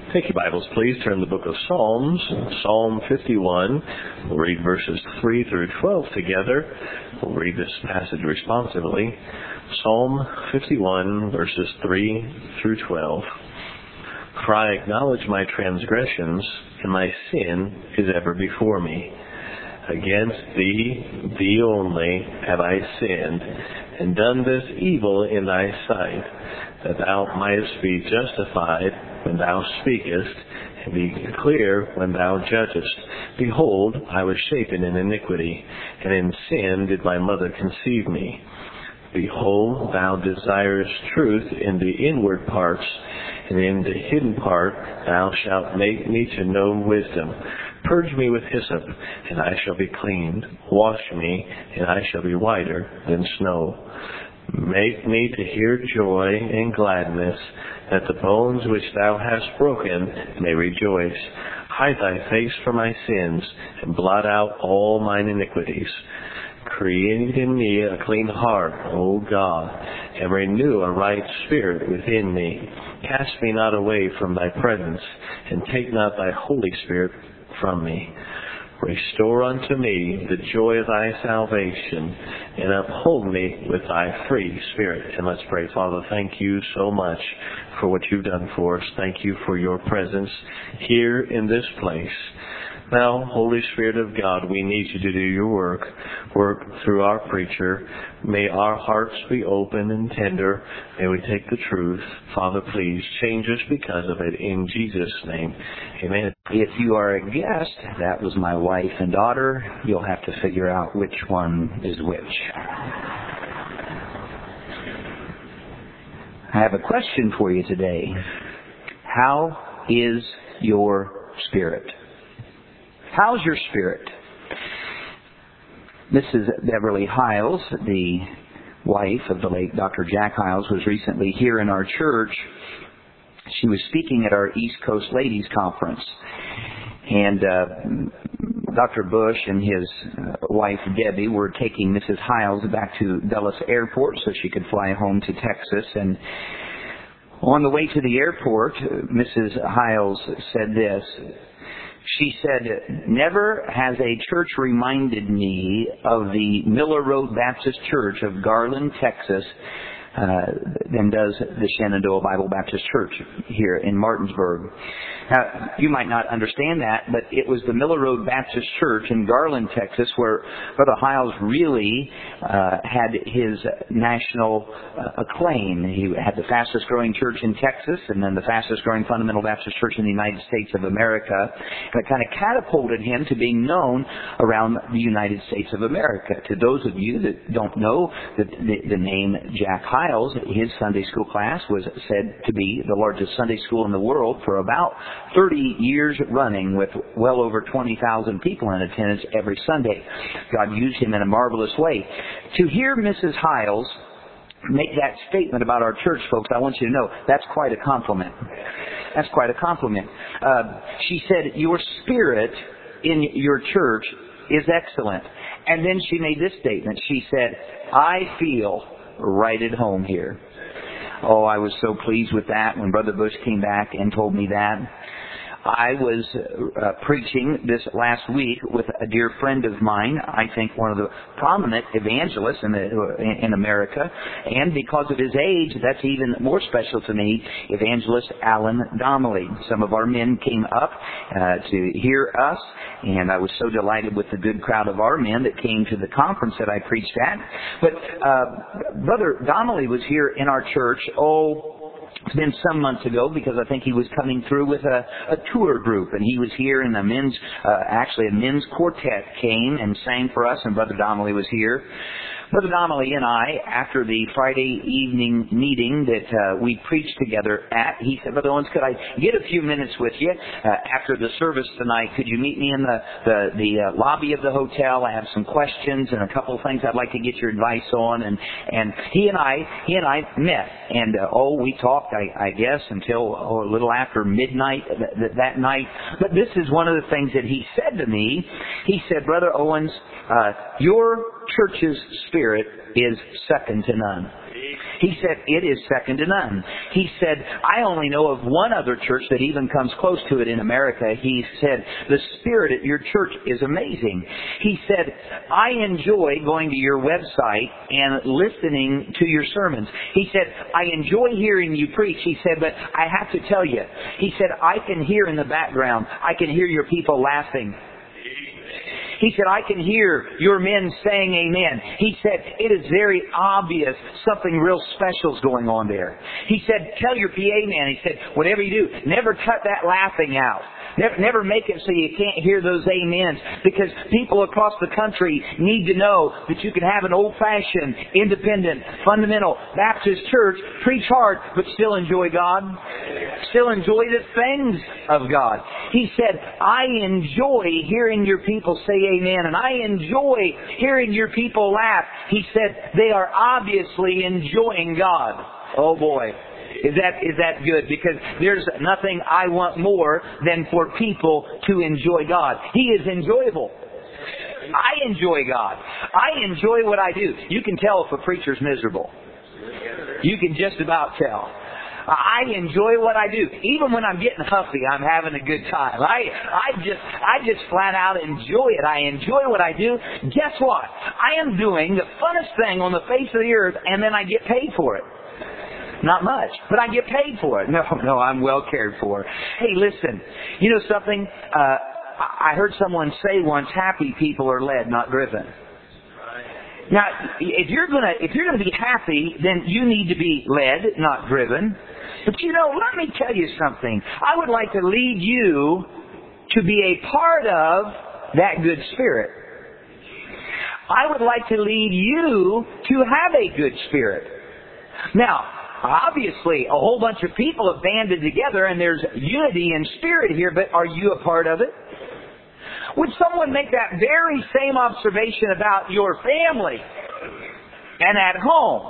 Take your Bibles, please. Turn to the book of Psalms, Psalm 51. We'll read verses 3 through 12 together. We'll read this passage responsively. Psalm 51, verses 3 through 12. For I acknowledge my transgressions, and my sin is ever before me. Against thee only, have I sinned, and done this evil in thy sight, that thou mightest be justified when thou speakest, and be clear when thou judgest. Behold, I was shapen in iniquity, and in sin did my mother conceive me. Behold, thou desirest truth in the inward parts, and in the hidden part thou shalt make me to know wisdom. Purge me with hyssop, and I shall be cleaned. Wash me, and I shall be whiter than snow. Make me to hear joy and gladness, that the bones which thou hast broken may rejoice. Hide thy face from my sins, and blot out all mine iniquities. Create in me a clean heart, O God, and renew a right spirit within me. Cast me not away from thy presence, and take not thy Holy Spirit from me. Restore unto me the joy of thy salvation, and uphold me with thy free spirit. And let's pray. Father, thank you so much for what you've done for us. Thank you for your presence here in this place. Now, Holy Spirit of God, we need you to do your work through our preacher. May our hearts be open and tender. May we take the truth. Father, please change us because of it. In Jesus' name, amen. If you are a guest, that was my wife and daughter. You'll have to figure out which one is which. I have a question for you today. How is your spirit? How's your spirit? Mrs. Beverly Hiles, the wife of the late Dr. Jack Hiles, was recently here in our church. She was speaking at our East Coast Ladies Conference. And Dr. Bush and his wife Debbie were taking Mrs. Hiles back to Dulles Airport so she could fly home to Texas. And on the way to the airport, Mrs. Hiles said this. She said, "Never has a church reminded me of the Miller Road Baptist Church of Garland, Texas, than does the Shenandoah Bible Baptist Church here in Martinsburg." Now, you might not understand that, but it was the Miller Road Baptist Church in Garland, Texas, where Brother Hiles really had his national acclaim. He had the fastest growing church in Texas, and then the fastest growing fundamental Baptist church in the United States of America. And it kind of catapulted him to being known around the United States of America. To those of you that don't know the name Jack Hiles, his Sunday school class was said to be the largest Sunday school in the world for about 30 years running, with well over 20,000 people in attendance every Sunday. God used him in a marvelous way. To hear Mrs. Hiles make that statement about our church, folks, I want you to know that's quite a compliment. That's quite a compliment. She said, "Your spirit in your church is excellent." And then she made this statement. She said, "I feel right at home here." Oh, I was so pleased with that when Brother Bush came back and told me that. I was preaching this last week with a dear friend of mine, I think one of the prominent evangelists in America, and because of his age, that's even more special to me, Evangelist Alan Donnelly. Some of our men came up to hear us, and I was so delighted with the good crowd of our men that came to the conference that I preached at. But Brother Donnelly was here in our church, it's been some months ago, because I think he was coming through with a tour group, and he was here, and a men's quartet came and sang for us, and Brother Donnelly was here. Brother Donnelly and I, after the Friday evening meeting that we preached together at, he said, "Brother Owens, could I get a few minutes with you after the service tonight? Could you meet me in the lobby of the hotel? I have some questions and a couple of things I'd like to get your advice on." And he and I met, and we talked, I guess, until a little after midnight that night. But this is one of the things that he said to me. He said, "Brother Owens, your church's spirit is second to none." He said, it is second to none. He said, I only know of one other church that even comes close to it in America. He said, the spirit at your church is amazing. He said, I enjoy going to your website and listening to your sermons. He said, I enjoy hearing you preach. He said, but I have to tell you, he said, I can hear in the background, I can hear your people laughing. He said, I can hear your men saying amen. He said, it is very obvious something real special is going on there. He said, tell your PA man, he said, whatever you do, never cut that laughing out. Never make it so you can't hear those amens, because people across the country need to know that you can have an old-fashioned, independent, fundamental Baptist church, preach hard, but still enjoy God, still enjoy the things of God. He said, I enjoy hearing your people say amen, and I enjoy hearing your people laugh. He said, they are obviously enjoying God. Oh boy. Is that good? Because there's nothing I want more than for people to enjoy God. He is enjoyable. I enjoy God. I enjoy what I do. You can tell if a preacher's miserable. You can just about tell. I enjoy what I do. Even when I'm getting huffy, I'm having a good time. I just flat out enjoy it. I enjoy what I do. Guess what? I am doing the funnest thing on the face of the earth, and then I get paid for it. Not much, but I get paid for it. No, I'm well cared for. Hey, listen, you know something? I heard someone say once, happy people are led, not driven. Now, if you're gonna be happy, then you need to be led, not driven. But you know, let me tell you something. I would like to lead you to be a part of that good spirit. I would like to lead you to have a good spirit. Now, obviously, a whole bunch of people have banded together and there's unity in spirit here, but are you a part of it? Would someone make that very same observation about your family and at home?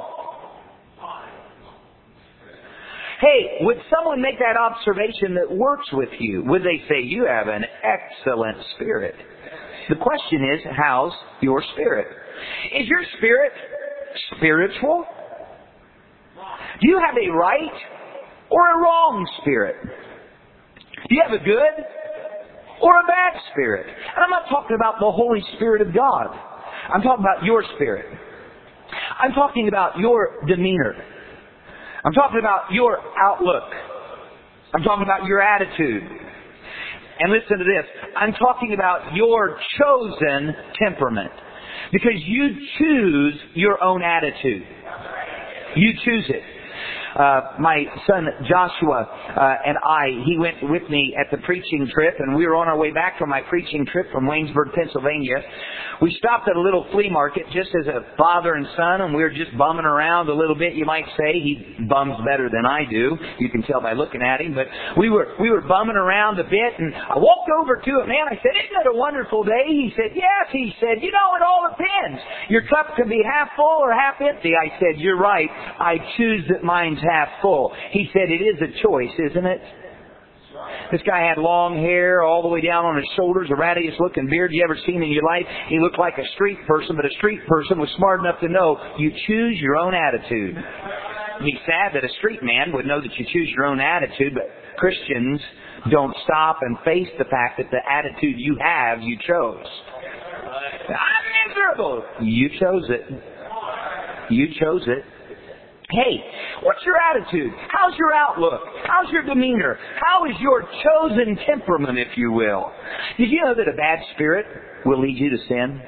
Hey, would someone make that observation that works with you? Would they say, you have an excellent spirit? The question is, how's your spirit? Is your spirit spiritual? Do you have a right or a wrong spirit? Do you have a good or a bad spirit? And I'm not talking about the Holy Spirit of God. I'm talking about your spirit. I'm talking about your demeanor. I'm talking about your outlook. I'm talking about your attitude. And listen to this. I'm talking about your chosen temperament. Because you choose your own attitude. You choose it. My son Joshua and he went with me at the preaching trip, and we were on our way back from my preaching trip from Waynesburg, Pennsylvania. We stopped at a little flea market just as a father and son, and we were just bumming around a little bit, you might say. He bums better than I do. You can tell by looking at him. But we were bumming around a bit, and I walked over to him, man. I said, isn't it a wonderful day? He said, yes. He said, you know, it all depends. Your cup can be half full or half empty. I said, you're right. I choose that mine's half full. He said, it is a choice, isn't it? This guy had long hair all the way down on his shoulders, a rattiest looking beard you ever seen in your life. He looked like a street person, but a street person was smart enough to know you choose your own attitude. It'd be sad that a street man would know that you choose your own attitude, but Christians don't stop and face the fact that the attitude you have, you chose. I'm miserable. You chose it. You chose it. Hey, what's your attitude? How's your outlook? How's your demeanor? How is your chosen temperament, if you will? Did you know that a bad spirit will lead you to sin?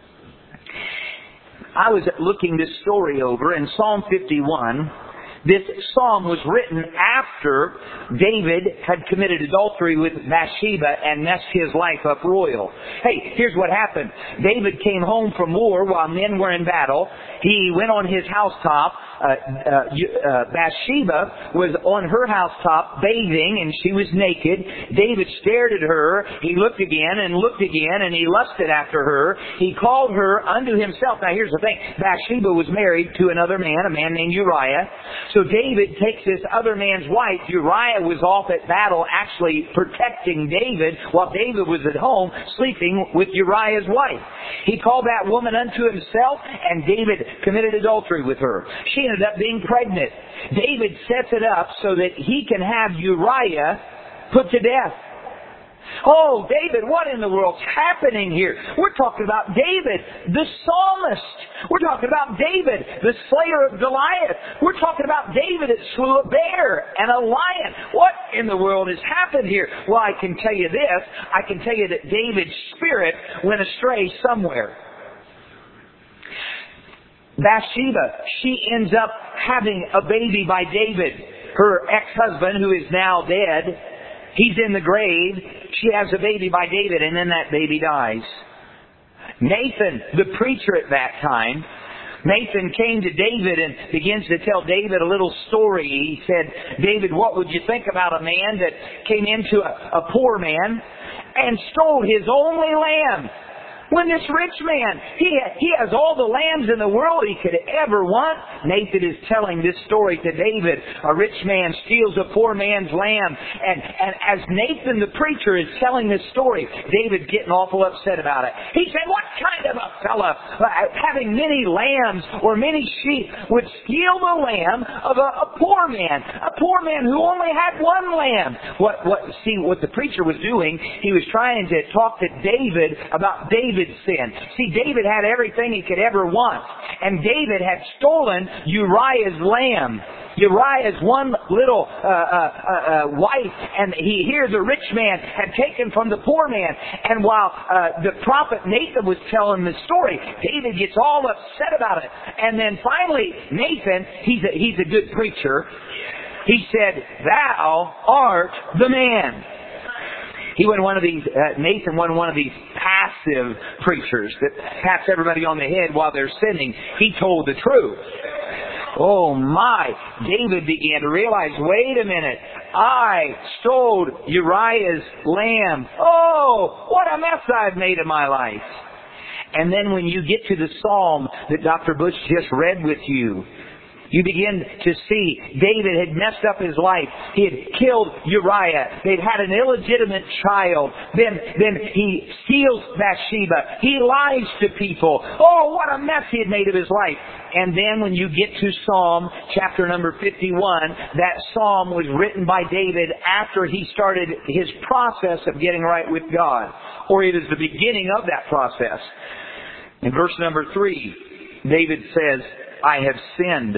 I was looking this story over in Psalm 51. This psalm was written after David had committed adultery with Bathsheba and messed his life up royal. Hey, here's what happened. David came home from war while men were in battle. He went on his housetop. Bathsheba was on her housetop bathing, and she was naked. David stared at her. He looked again and looked again, and he lusted after her. He called her unto himself. Now here's the thing. Bathsheba was married to another man, a man named Uriah. So David takes this other man's wife. Uriah was off at battle actually protecting David while David was at home sleeping with Uriah's wife. He called that woman unto himself, and David committed adultery with her. She ended up being pregnant. David sets it up so that he can have Uriah put to death. Oh, David, what in the world's happening here? We're talking about David, the psalmist. We're talking about David, the slayer of Goliath. We're talking about David that slew a bear and a lion. What in the world has happened here? Well, I can tell you this. I can tell you that David's spirit went astray somewhere. Bathsheba, she ends up having a baby by David. Her ex-husband, who is now dead, he's in the grave. She has a baby by David, and then that baby dies. Nathan, the preacher at that time, Nathan came to David and begins to tell David a little story. He said, David, what would you think about a man that came into a poor man and stole his only lamb? When this rich man, he has all the lambs in the world he could ever want. Nathan is telling this story to David. A rich man steals a poor man's lamb. And as Nathan the preacher is telling this story, David's getting awful upset about it. He said, what kind of a fella having many lambs or many sheep would steal the lamb of a poor man? A poor man who only had one lamb. What the preacher was doing, he was trying to talk to David about David's sin. See, David had everything he could ever want. And David had stolen Uriah's lamb. Uriah's one little wife, and here the rich man had taken from the poor man. And while the prophet Nathan was telling the story, David gets all upset about it. And then finally, Nathan, he's a good preacher, he said, thou art the man. He wasn't one of these, Nathan wasn't one of these passive preachers that pats everybody on the head while they're sinning. He told the truth. Oh my! David began to realize, wait a minute, I stole Uriah's lamb. Oh, what a mess I've made of my life. And then when you get to the psalm that Dr. Bush just read with you, you begin to see David had messed up his life. He had killed Uriah. They'd had an illegitimate child. Then he steals Bathsheba. He lies to people. Oh, what a mess he had made of his life. And then when you get to Psalm chapter number 51, that psalm was written by David after he started his process of getting right with God. Or it is the beginning of that process. In verse number 3, David says, I have sinned.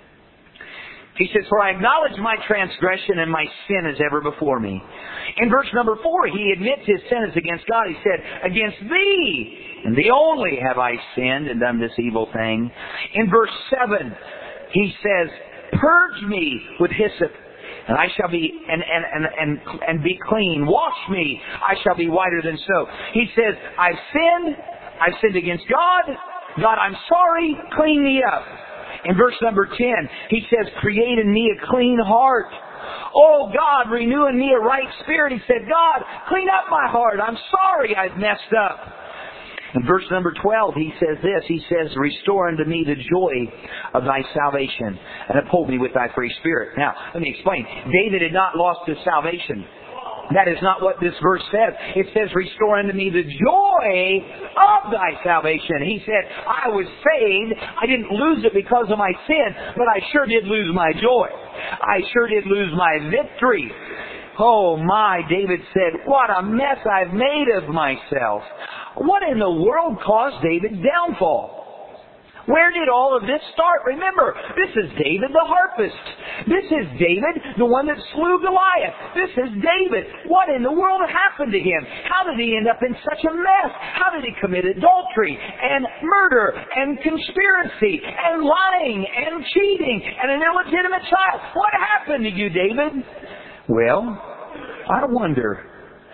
He says, for I acknowledge my transgression and my sin is ever before me. In verse number 4, he admits his sin is against God. He said, against thee, and thee only have I sinned and done this evil thing. In verse 7, he says, purge me with hyssop, and I shall be and be clean. Wash me, I shall be whiter than snow. He says, I've sinned against God. God, I'm sorry, clean me up. In verse number 10, he says, create in me a clean heart. Oh God, renew in me a right spirit. He said, God, clean up my heart. I'm sorry I've messed up. In verse number 12, he says this. He says, restore unto me the joy of thy salvation and uphold me with thy free spirit. Now, let me explain. David had not lost his salvation. That is not what this verse says. It says, restore unto me the joy of thy salvation. He said, I was saved. I didn't lose it because of my sin, but I sure did lose my joy. I sure did lose my victory. Oh my, David said, what a mess I've made of myself. What in the world caused David's downfall? Where did all of this start? Remember, this is David the harpist. This is David, the one that slew Goliath. This is David. What in the world happened to him? How did he end up in such a mess? How did he commit adultery and murder and conspiracy and lying and cheating and an illegitimate child? What happened to you, David? Well, I wonder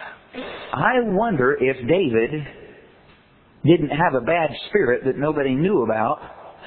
if David didn't have a bad spirit that nobody knew about.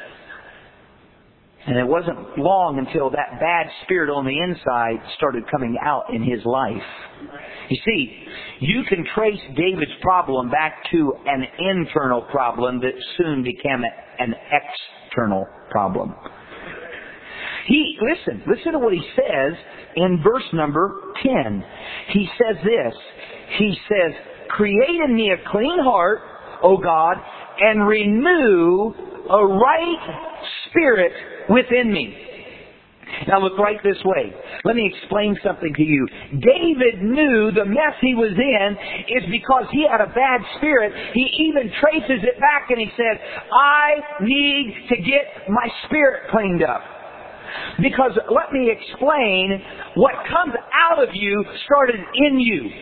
And it wasn't long until that bad spirit on the inside started coming out in his life. You see, you can trace David's problem back to an internal problem that soon became an external problem. Listen to what he says in verse number 10. He says this. He says, create in me a clean heart, O God, and renew a right spirit within me. Now look right this way. Let me explain something to you. David knew the mess he was in is because he had a bad spirit. He even traces it back and he said, I need to get my spirit cleaned up. Because let me explain, what comes out of you started in you.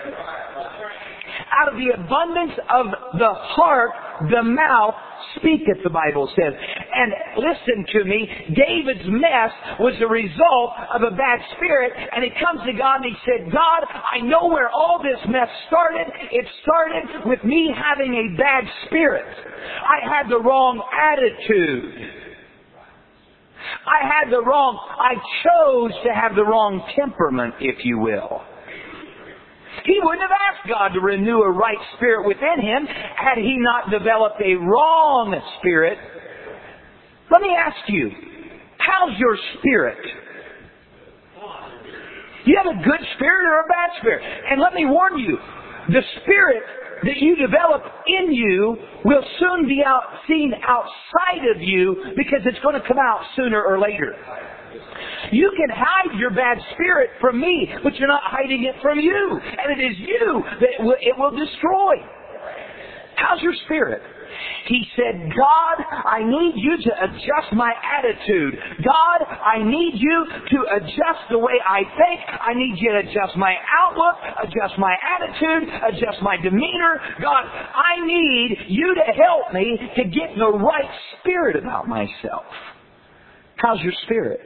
Out of the abundance of the heart, the mouth speaketh, the Bible says. And listen to me, David's mess was the result of a bad spirit. And he comes to God and he said, God, I know where all this mess started. It started with me having a bad spirit. I had the wrong attitude. I chose to have the wrong temperament, if you will. He wouldn't have asked God to renew a right spirit within him had he not developed a wrong spirit. Let me ask you, how's your spirit? You have a good spirit or a bad spirit? And let me warn you, the spirit that you develop in you will soon be seen outside of you because it's going to come out sooner or later. You can hide your bad spirit from me, but you're not hiding it from you. And it is you that it will destroy. How's your spirit? He said, God, I need you to adjust my attitude. God, I need you to adjust the way I think. I need you to adjust my outlook, adjust my attitude, adjust my demeanor. God, I need you to help me to get the right spirit about myself. How's your spirit?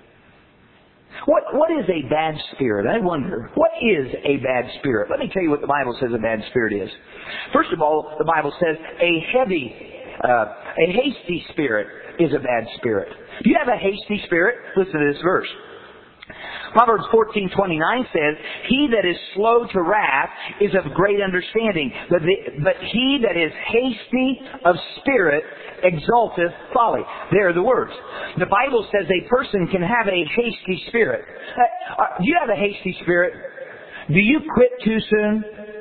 What is a bad spirit? I wonder. What is a bad spirit? Let me tell you what the Bible says a bad spirit is. First of all, the Bible says a hasty spirit is a bad spirit. Do you have a hasty spirit? Listen to this verse. Proverbs 14:29 says, he that is slow to wrath is of great understanding, but he that is hasty of spirit exalteth folly. There are the words. The Bible says a person can have a hasty spirit. Do you have a hasty spirit? Do you quit too soon?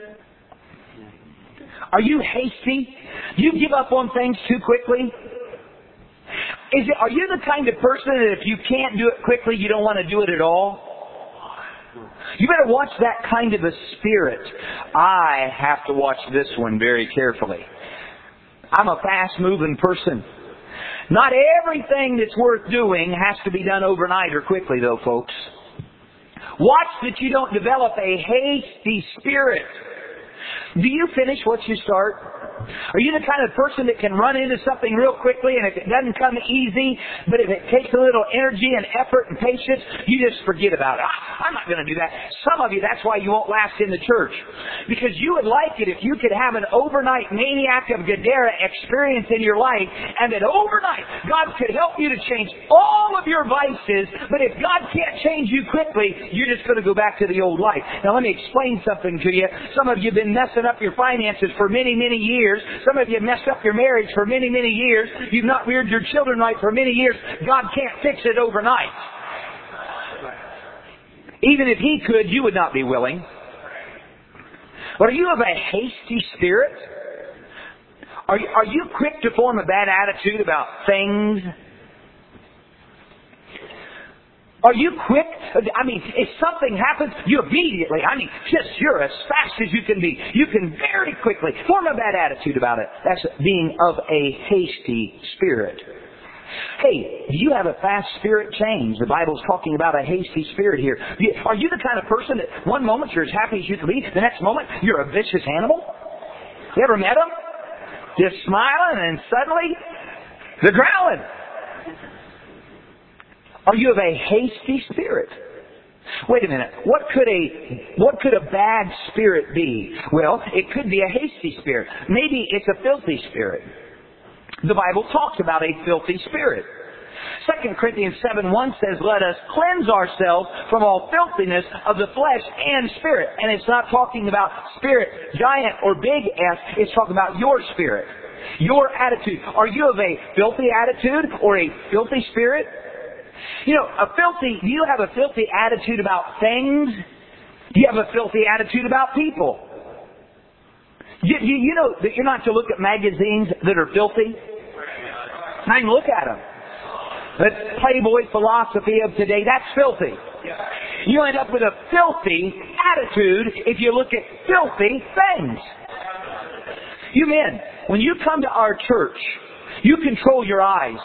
Are you hasty? Do you give up on things too quickly? Are you the kind of person that if you can't do it quickly, you don't want to do it at all? You better watch that kind of a spirit. I have to watch this one very carefully. I'm a fast-moving person. Not everything that's worth doing has to be done overnight or quickly, though, folks. Watch that you don't develop a hasty spirit. Do you finish what you start? Are you the kind of person that can run into something real quickly, and if it doesn't come easy, but if it takes a little energy and effort and patience, you just forget about it? I'm not going to do that. Some of you, that's why you won't last in the church. Because you would like it if you could have an overnight maniac of Gadara experience in your life, and that overnight God could help you to change all of your vices, but if God can't change you quickly, you're just going to go back to the old life. Now let me explain something to you. Some of you have been messing up your finances for many, many years. Some of you have messed up your marriage for many, many years. You've not reared your children right for many years. God can't fix it overnight. Even if He could, you would not be willing. But are you of a hasty spirit? Are you quick to form a bad attitude about things? Are you quick? If something happens, you immediately, you're as fast as you can be. You can very quickly form a bad attitude about it. That's being of a hasty spirit. Hey, do you have a fast spirit change? The Bible's talking about a hasty spirit here. Are you the kind of person that one moment you're as happy as you can be, the next moment you're a vicious animal? You ever met them? Just smiling and suddenly they're growling. Are you of a hasty spirit? Wait a minute. What could a bad spirit be? Well, it could be a hasty spirit. Maybe it's a filthy spirit. The Bible talks about a filthy spirit. 2 Corinthians 7:1 says, let us cleanse ourselves from all filthiness of the flesh and spirit. And it's not talking about spirit, giant or big S. It's talking about your spirit. Your attitude. Are you of a filthy attitude or a filthy spirit? You know, do you have a filthy attitude about things? Do you have a filthy attitude about people? You know that you're not to look at magazines that are filthy? Not even look at them. The Playboy philosophy of today, that's filthy. You end up with a filthy attitude if you look at filthy things. You men, when you come to our church, you control your eyes.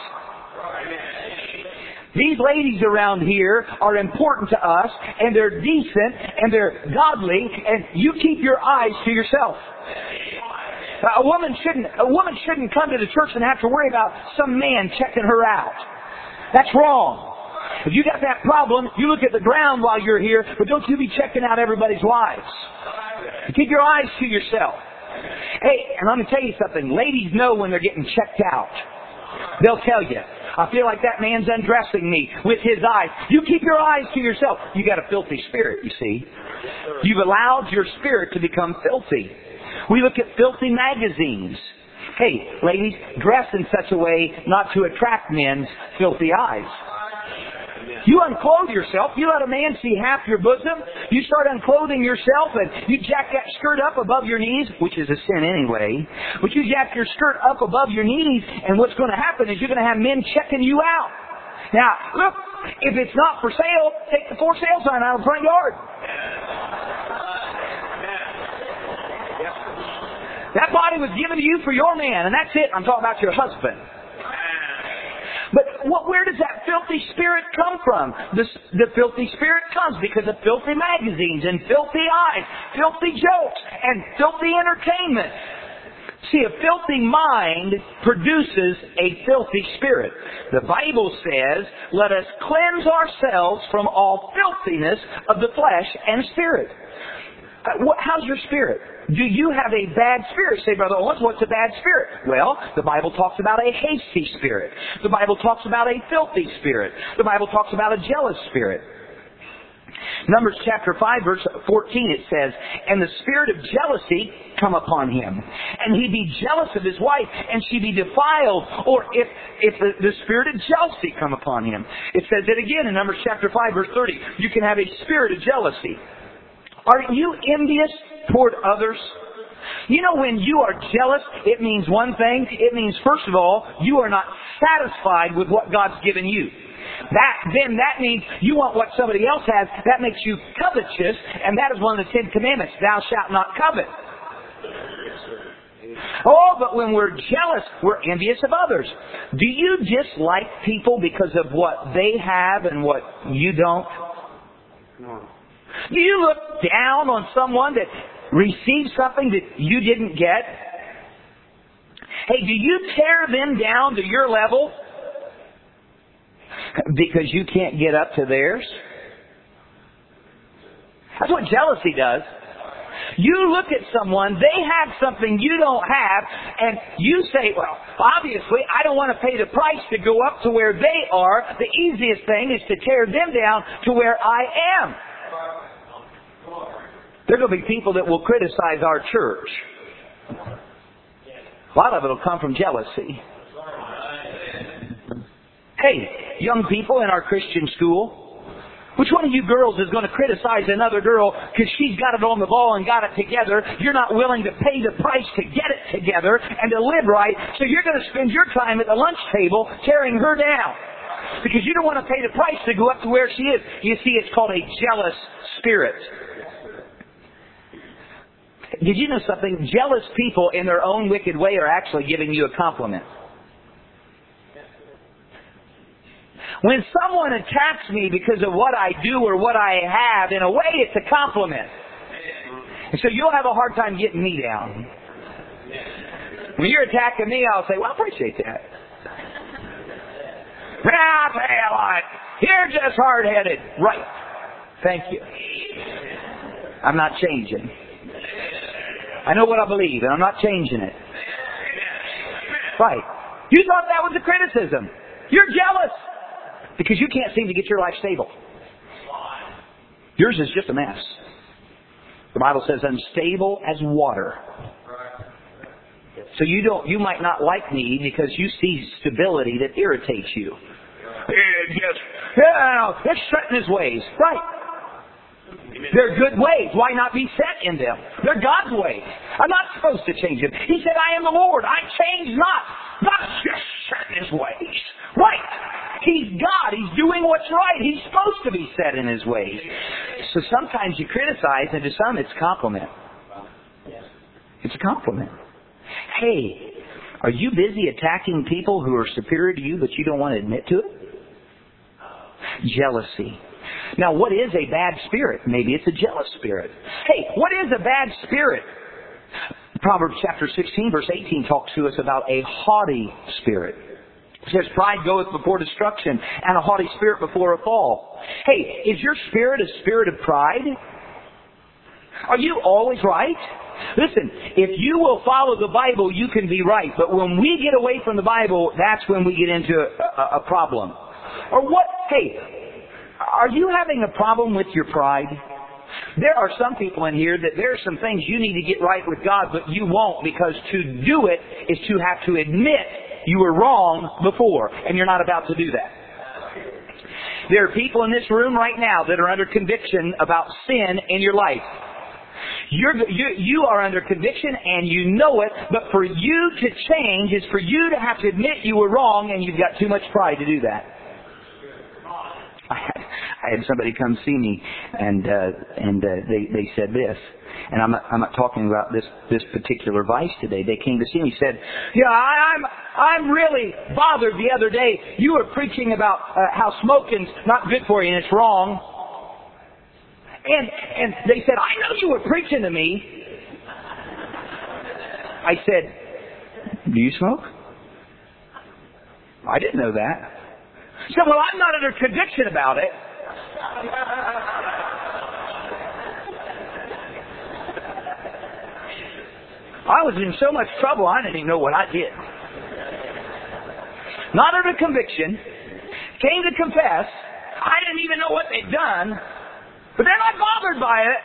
These ladies around here are important to us, and they're decent, and they're godly, and you keep your eyes to yourself. A woman shouldn't come to the church and have to worry about some man checking her out. That's wrong. If you got that problem, you look at the ground while you're here, but don't you be checking out everybody's wives. Keep your eyes to yourself. Hey, and I'm going to tell you something. Ladies know when they're getting checked out. They'll tell you, I feel like that man's undressing me with his eyes. You keep your eyes to yourself. You got a filthy spirit, you see. You've allowed your spirit to become filthy. We look at filthy magazines. Hey, ladies, dress in such a way not to attract men's filthy eyes. You unclothe yourself. You let a man see half your bosom. You start unclothing yourself and you jack that skirt up above your knees, which is a sin anyway. But you jack your skirt up above your knees, and what's going to happen is you're going to have men checking you out. Now, look, if it's not for sale, take the for sale sign out of the front yard. That body was given to you for your man, and that's it. I'm talking about your husband. But where does that filthy spirit come from? The filthy spirit comes because of filthy magazines and filthy eyes, filthy jokes, and filthy entertainment. See, a filthy mind produces a filthy spirit. The Bible says, let us cleanse ourselves from all filthiness of the flesh and spirit. How's your spirit? Do you have a bad spirit? Say, Brother Owens, what's a bad spirit? Well, the Bible talks about a hasty spirit. The Bible talks about a filthy spirit. The Bible talks about a jealous spirit. Numbers chapter 5, verse 14, it says, and the spirit of jealousy come upon him, and he be jealous of his wife, and she be defiled, or if the spirit of jealousy come upon him. It says it again in Numbers chapter 5, verse 30. You can have a spirit of jealousy. Are you envious toward others? You know, when you are jealous, it means one thing. It means, first of all, you are not satisfied with what God's given you. That means you want what somebody else has. That makes you covetous, and that is one of the 10 Commandments. Thou shalt not covet. Oh, but when we're jealous, we're envious of others. Do you dislike people because of what they have and what you don't? No. Do you look down on someone that received something that you didn't get? Hey, do you tear them down to your level because you can't get up to theirs? That's what jealousy does. You look at someone, they have something you don't have, and you say, well, obviously, I don't want to pay the price to go up to where they are. The easiest thing is to tear them down to where I am. There are going to be people that will criticize our church. A lot of it will come from jealousy. Hey, young people in our Christian school, which one of you girls is going to criticize another girl because she's got it on the ball and got it together? You're not willing to pay the price to get it together and to live right, so you're going to spend your time at the lunch table tearing her down because you don't want to pay the price to go up to where she is. You see, it's called a jealous spirit. Did you know something? Jealous people in their own wicked way are actually giving you a compliment. When someone attacks me because of what I do or what I have, in a way it's a compliment. And so you'll have a hard time getting me down. When you're attacking me, I'll say, well, I appreciate that. I'll tell you what, you're just hard-headed. Right. Thank you. I'm not changing. I know what I believe, and I'm not changing it. Right. You thought that was a criticism. You're jealous because you can't seem to get your life stable. Yours is just a mess. The Bible says unstable as water. So you might not like me because you see stability that irritates you. Yeah, it's set in His ways. Right. They're good ways. Why not be set in them? They're God's ways. I'm not supposed to change them. He said, I am the Lord. I change not. God's just set in His ways. Right. He's God. He's doing what's right. He's supposed to be set in His ways. So sometimes you criticize, and to some it's a compliment. It's a compliment. Hey, are you busy attacking people who are superior to you but you don't want to admit to it? Jealousy. Now, what is a bad spirit? Maybe it's a jealous spirit. Hey, what is a bad spirit? Proverbs chapter 16, verse 18 talks to us about a haughty spirit. It says, pride goeth before destruction, and a haughty spirit before a fall. Hey, is your spirit a spirit of pride? Are you always right? Listen, if you will follow the Bible, you can be right. But when we get away from the Bible, that's when we get into a problem. Or what? Hey, are you having a problem with your pride? There are some people in here that there are some things you need to get right with God, but you won't, because to do it is to have to admit you were wrong before, and you're not about to do that. There are people in this room right now that are under conviction about sin in your life. You are under conviction and you know it, but for you to change is for you to have to admit you were wrong, and you've got too much pride to do that. I had somebody come see me, and they said this, and I'm not talking about this particular vice today. They came to see me, said, "Yeah, I'm really bothered the other day. You were preaching about how smoking's not good for you and it's wrong." And they said, "I know you were preaching to me." I said, "Do you smoke?" "I didn't know that." He said, "Well, I'm not under conviction about it." I was in so much trouble, I didn't even know what I did. Not under conviction. Came to confess. I didn't even know what they'd done. But they're not bothered by it.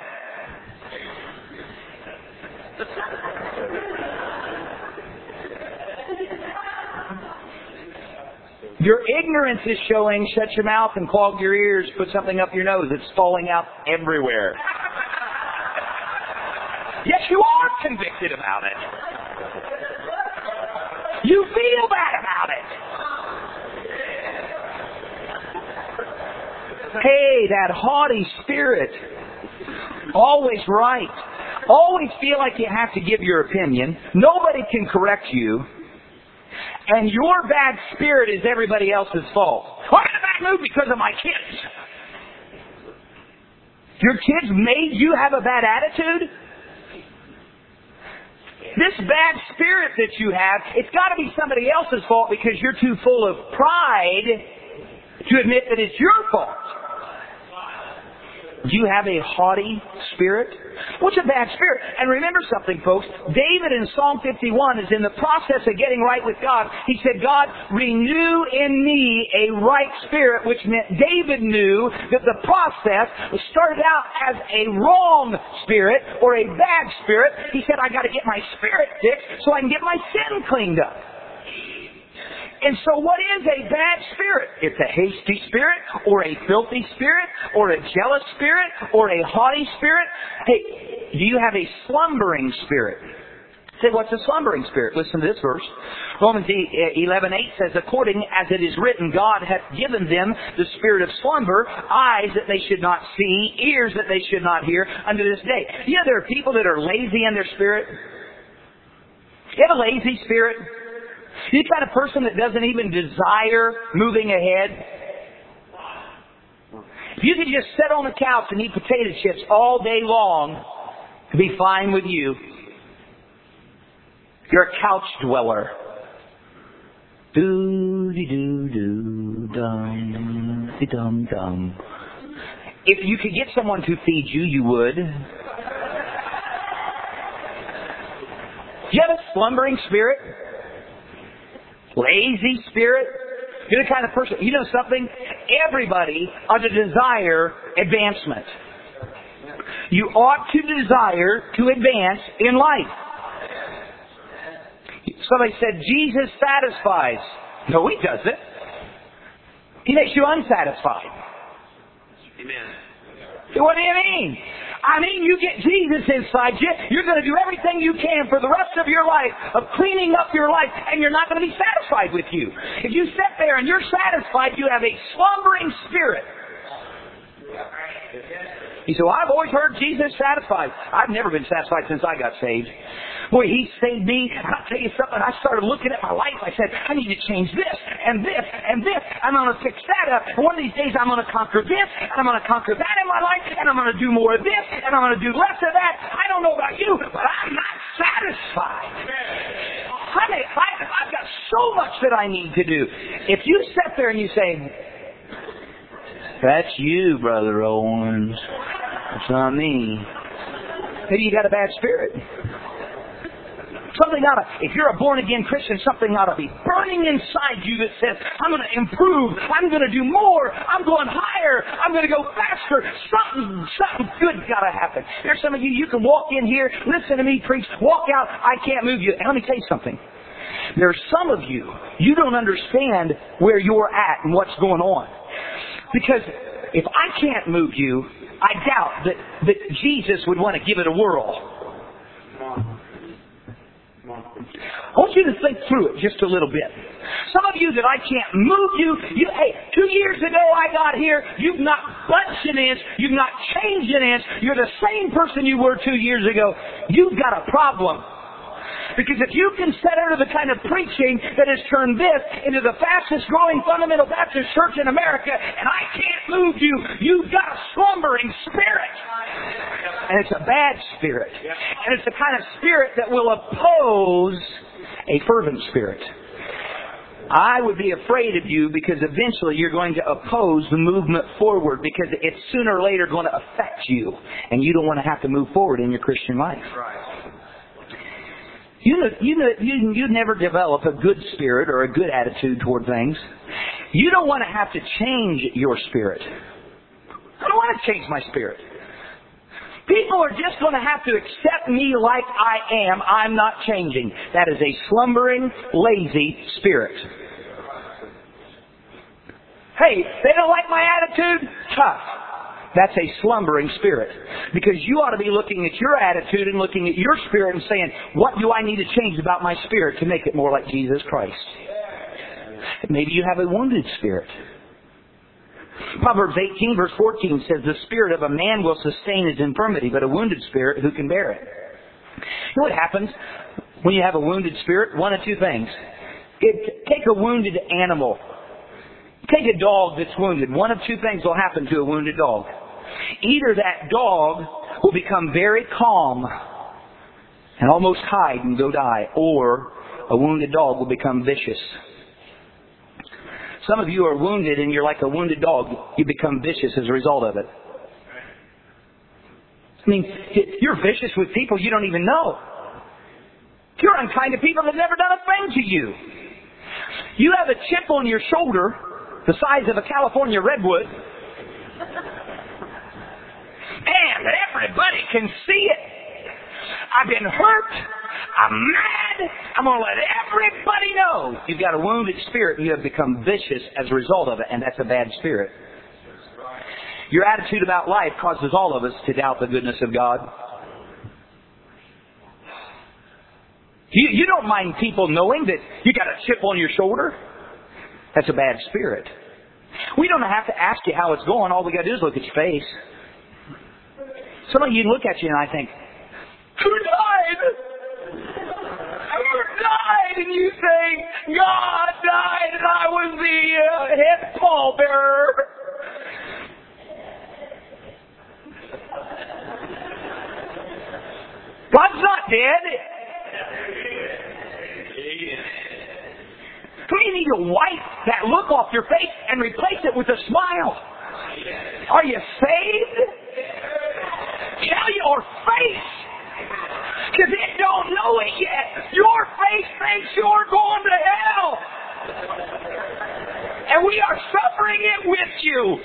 Your ignorance is showing. Shut your mouth and clog your ears. Put something up your nose. It's falling out everywhere. Yes, you are convicted about it. You feel bad about it. Hey, that haughty spirit. Always right. Always feel like you have to give your opinion. Nobody can correct you. And your bad spirit is everybody else's fault. I'm in a bad mood because of my kids. Your kids made you have a bad attitude? This bad spirit that you have, it's got to be somebody else's fault because you're too full of pride to admit that it's your fault. Do you have a haughty spirit? What's a bad spirit? And remember something, folks. David in Psalm 51 is in the process of getting right with God. He said, "God, renew in me a right spirit," which meant David knew that the process started out as a wrong spirit or a bad spirit. He said, "I got to get my spirit fixed so I can get my sin cleaned up." And so what is a bad spirit? It's a hasty spirit, or a filthy spirit, or a jealous spirit, or a haughty spirit. Hey, do you have a slumbering spirit? Say, what's a slumbering spirit? Listen to this verse. Romans 11:8 says, "According as it is written, God hath given them the spirit of slumber, eyes that they should not see, ears that they should not hear, unto this day." You know, there are people that are lazy in their spirit. You have a lazy spirit? You're the kind of person that doesn't even desire moving ahead. If you could just sit on the couch and eat potato chips all day long, it'd be fine with you. You're a couch dweller. Do-de-do-do-dum-de-dum-dum. If you could get someone to feed you, you would. Do you have a slumbering spirit? Lazy spirit? You're the kind of person, you know something? Everybody ought to desire advancement. You ought to desire to advance in life. Somebody said, Jesus satisfies. No, He doesn't. He makes you unsatisfied. Amen. What do you mean? I mean, you get Jesus inside you, you're going to do everything you can for the rest of your life of cleaning up your life, and you're not going to be satisfied with you. If you sit there and you're satisfied, you have a slumbering spirit. You say, well, I've always heard Jesus satisfied. I've never been satisfied since I got saved. Boy, He saved me. And I'll tell you something. I started looking at my life. I said, I need to change this and this and this. I'm going to fix that up. And one of these days I'm going to conquer this and I'm going to conquer that in my life. And I'm going to do more of this and I'm going to do less of that. I don't know about you, but I'm not satisfied. I've got so much that I need to do. If you sit there and you say, that's you, Brother Owens. That's not me. Maybe you got a bad spirit. If you're a born-again Christian, something ought to be burning inside you that says, I'm going to improve. I'm going to do more. I'm going higher. I'm going to go faster. Something good's got to happen. There's some of you can walk in here, listen to me preach, walk out, I can't move you. And let me tell you something. There's some of you don't understand where you're at and what's going on. Because if I can't move you, I doubt that Jesus would want to give it a whirl. I want you to think through it just a little bit. Some of you that I can't move you, hey, 2 years ago I got here, you've not budged an inch, you've not changed an inch, you're the same person you were 2 years ago. You've got a problem. Because if you can set under the kind of preaching that has turned this into the fastest growing fundamental Baptist church in America, and I can't move you, you've got a slumbering spirit. And it's a bad spirit. And it's the kind of spirit that will oppose a fervent spirit. I would be afraid of you because eventually you're going to oppose the movement forward because it's sooner or later going to affect you. And you don't want to have to move forward in your Christian life. You never develop a good spirit or a good attitude toward things. You don't want to have to change your spirit. I don't want to change my spirit. People are just going to have to accept me like I am. I'm not changing. That is a slumbering, lazy spirit. Hey, they don't like my attitude? Tough. That's a slumbering spirit. Because you ought to be looking at your attitude and looking at your spirit and saying, what do I need to change about my spirit to make it more like Jesus Christ? Maybe you have a wounded spirit. Proverbs 18 verse 14 says, the spirit of a man will sustain his infirmity, but a wounded spirit, who can bear it? You know what happens when you have a wounded spirit? One of two things. Take a wounded animal. Take a dog that's wounded. One of two things will happen to a wounded dog. Either that dog will become very calm and almost hide and go die, or a wounded dog will become vicious. Some of you are wounded and you're like a wounded dog. You become vicious as a result of it. I mean, you're vicious with people you don't even know. You're unkind to people that have never done a thing to you. You have a chip on your shoulder the size of a California redwood. And everybody can see it. I've been hurt. I'm mad. I'm going to let everybody know. You've got a wounded spirit and you have become vicious as a result of it, and that's a bad spirit. Your attitude about life causes all of us to doubt the goodness of God. You don't mind people knowing that you got a chip on your shoulder. That's a bad spirit. We don't have to ask you how it's going. All we got to do is look at your face. Some of you look at you and I think, who died? Who died? And you say, God died and I was the head pallbearer. God's not dead. You need to wipe that look off your face and replace it with a smile. Are you saved? Tell your face. Because it don't know it yet. Your face thinks you're going to hell. And we are suffering it with you.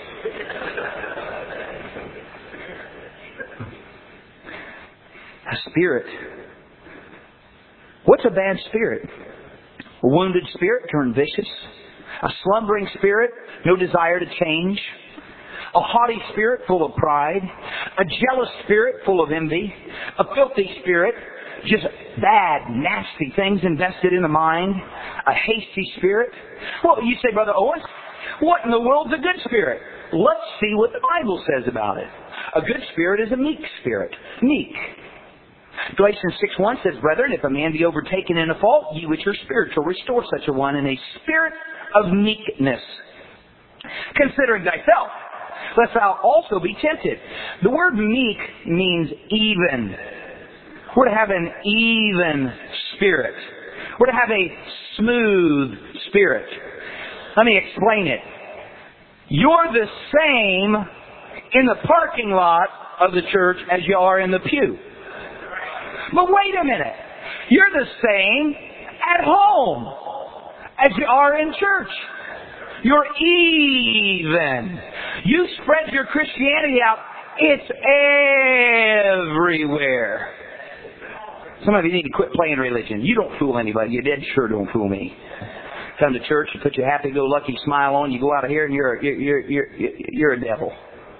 A spirit. What's a bad spirit? A wounded spirit turned vicious. A slumbering spirit, no desire to change. A haughty spirit full of pride. A jealous spirit full of envy. A filthy spirit, just bad, nasty things invested in the mind. A hasty spirit. Well, you say, Brother Owen, what in the world's a good spirit? Let's see what the Bible says about it. A good spirit is a meek spirit. Meek. Galatians 6:1 says, Brethren, if a man be overtaken in a fault, ye which are spiritual, restore such a one in a spirit of meekness, considering thyself, lest thou also be tempted. The word meek means even. We're to have an even spirit. We're to have a smooth spirit. Let me explain it. You're the same in the parking lot of the church as you are in the pew. But wait a minute. You're the same at home as you are in church. You're even. You spread your Christianity out. It's everywhere. Some of you need to quit playing religion. You don't fool anybody. You dead sure don't fool me. Come to church, you put your happy-go-lucky smile on, you go out of here and you're a devil.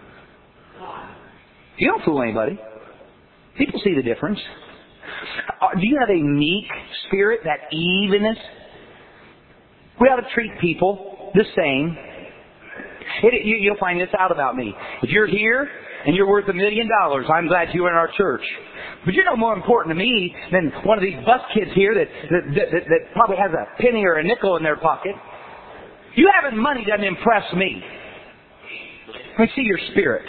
You don't fool anybody. People see the difference. Do you have a meek spirit, that evenness? We ought to treat people the same. You'll find this out about me. If you're here and you're worth $1 million, I'm glad you're in our church. But you're no more important to me than one of these bus kids here that probably has a penny or a nickel in their pocket. You having money doesn't impress me. Let me see your spirit.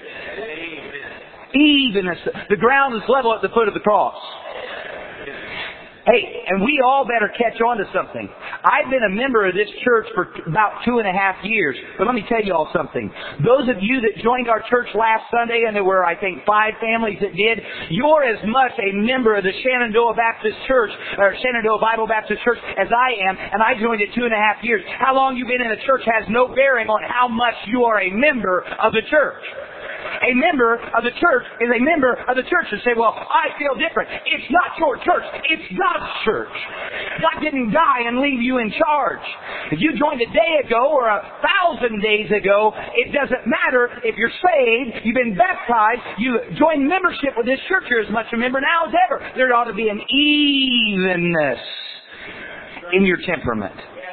Evenness. The ground is level at the foot of the cross. Hey, and we all better catch on to something. I've been a member of this church for about 2.5 years. But let me tell you all something. Those of you that joined our church last Sunday, and there were, I think, 5 families that did, you're as much a member of the Shenandoah Baptist Church, or Shenandoah Bible Baptist Church, as I am, and I joined it 2.5 years. How long you've been in the church has no bearing on how much you are a member of the church. A member of the church is a member of the church and say, well, I feel different. It's not your church. It's God's church. God didn't die and leave you in charge. If you joined a day ago or 1,000 days ago, it doesn't matter. If you're saved, you've been baptized, you joined membership with this church, you're as much a member now as ever. There ought to be an evenness in your temperament.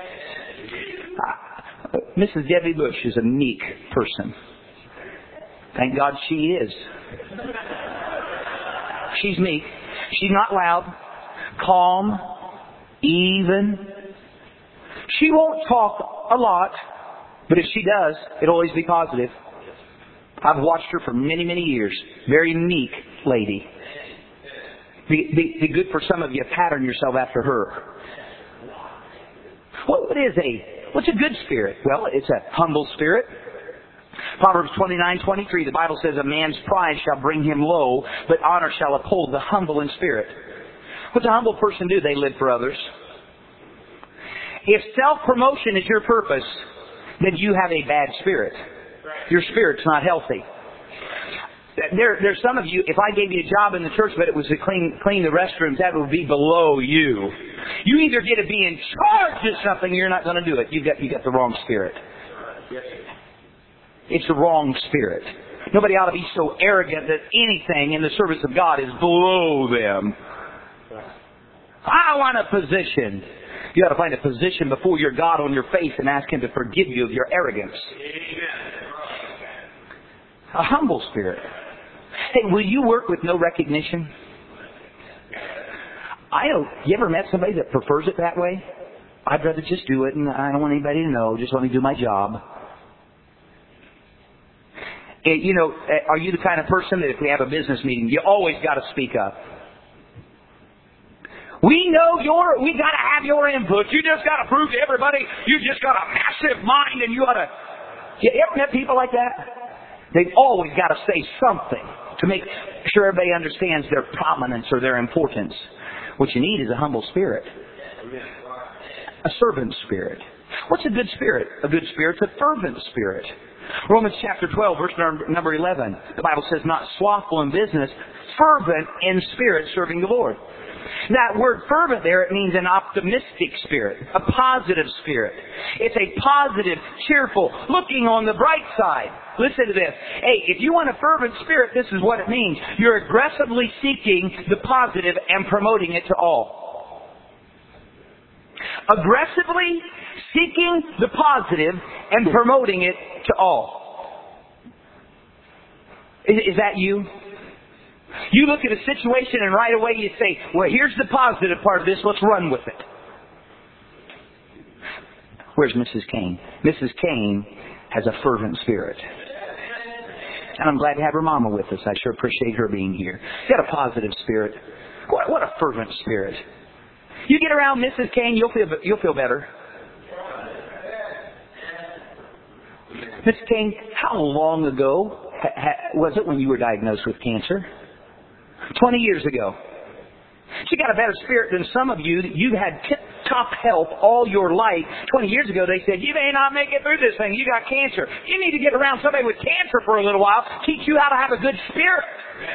Mrs. Debbie Bush is a meek person. Thank God she is. She's meek. She's not loud, calm, even. She won't talk a lot, but if she does, it'll always be positive. I've watched her for many, many years. Very meek lady. Be good for some of you. Pattern yourself after her. What's a good spirit? Well, it's a humble spirit. Proverbs 29:23, the Bible says, a man's pride shall bring him low, but honor shall uphold the humble in spirit. What's a humble person do? They live for others. If self-promotion is your purpose, then you have a bad spirit. Your spirit's not healthy. There's some of you, if I gave you a job in the church, but it was to clean the restrooms, that would be below you. You either get to be in charge of something or you're not going to do it. You got the wrong spirit. It's the wrong spirit. Nobody ought to be so arrogant that anything in the service of God is below them. I want a position. You ought to find a position before your God on your face and ask Him to forgive you of your arrogance. A humble spirit. Hey, will you work with no recognition? You ever met somebody that prefers it that way? I'd rather just do it and I don't want anybody to know. Just let me do my job. Are you the kind of person that if we have a business meeting, you always got to speak up? We know we got to have your input. You just got to prove to everybody you just got a massive mind and you ought to... You ever met people like that? They've always got to say something to make sure everybody understands their prominence or their importance. What you need is a humble spirit. A servant spirit. What's a good spirit? A good spirit's a fervent spirit. Romans chapter 12, verse number 11. The Bible says, not slothful in business, fervent in spirit, serving the Lord. That word fervent there, it means an optimistic spirit, a positive spirit. It's a positive, cheerful, looking on the bright side. Listen to this. Hey, if you want a fervent spirit, this is what it means. You're aggressively seeking the positive and promoting it to all. Aggressively seeking the positive and promoting it to all. Is that you? You look at a situation and right away you say, well, here's the positive part of this, let's run with it. Where's Mrs. Kane? Mrs. Kane has a fervent spirit. And I'm glad to have her mama with us. I sure appreciate her being here. She's got a positive spirit. What a fervent spirit. You get around Mrs. Kane, you'll feel better. Mrs. Kane, how long ago was it when you were diagnosed with cancer? 20 years ago. She got a better spirit than some of you. You've had tip-top health all your life. 20 years ago they said, you may not make it through this thing. You got cancer. You need to get around somebody with cancer for a little while. Teach you how to have a good spirit.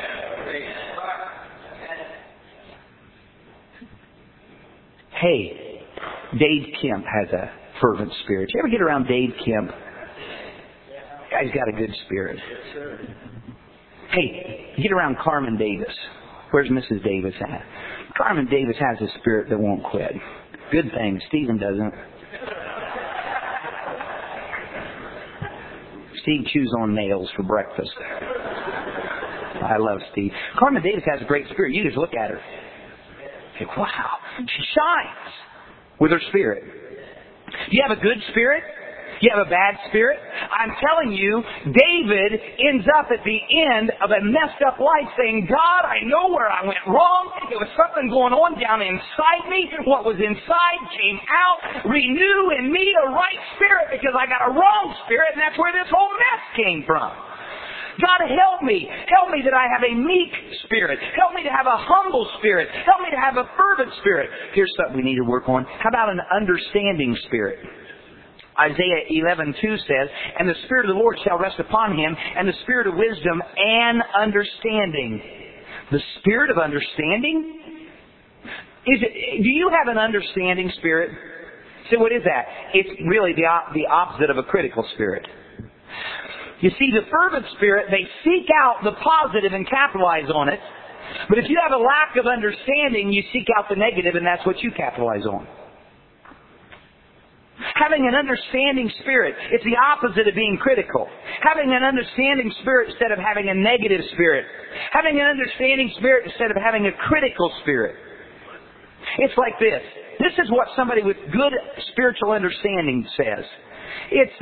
Hey, Dave Kemp has a fervent spirit. You ever get around Dave Kemp? Guy's got a good spirit. Hey, get around Carmen Davis. Where's Mrs. Davis at? Carmen Davis has a spirit that won't quit. Good thing. Stephen doesn't. Steve chews on nails for breakfast. I love Steve. Carmen Davis has a great spirit. You just look at her. Say, wow, she shines with her spirit. Do you have a good spirit? You have a bad spirit? I'm telling you, David ends up at the end of a messed up life saying, God, I know where I went wrong. There was something going on down inside me. What was inside came out. Renew in me a right spirit because I got a wrong spirit, and that's where this whole mess came from. God, help me. Help me that I have a meek spirit. Help me to have a humble spirit. Help me to have a fervent spirit. Here's something we need to work on. How about an understanding spirit? Isaiah 11:2 says, and the Spirit of the Lord shall rest upon him, and the Spirit of wisdom and understanding. The Spirit of understanding? Do you have an understanding spirit? So what is that? It's really the opposite of a critical spirit. You see, the fervent spirit, they seek out the positive and capitalize on it. But if you have a lack of understanding, you seek out the negative, and that's what you capitalize on. Having an understanding spirit, it's the opposite of being critical. Having an understanding spirit instead of having a negative spirit. Having an understanding spirit instead of having a critical spirit. It's like this. This is what somebody with good spiritual understanding says. It's,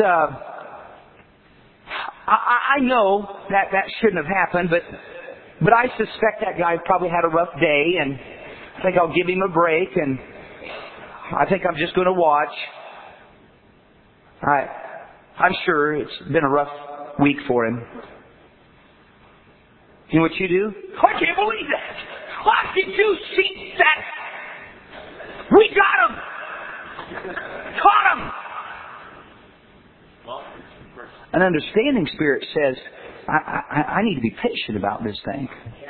I know that shouldn't have happened, but I suspect that guy probably had a rough day, and I think I'll give him a break, and I think I'm just going to watch. I'm sure it's been a rough week for him. You know what you do? I can't believe that. Why did you see that? We got him. Caught him. An understanding spirit says, I need to be patient about this thing.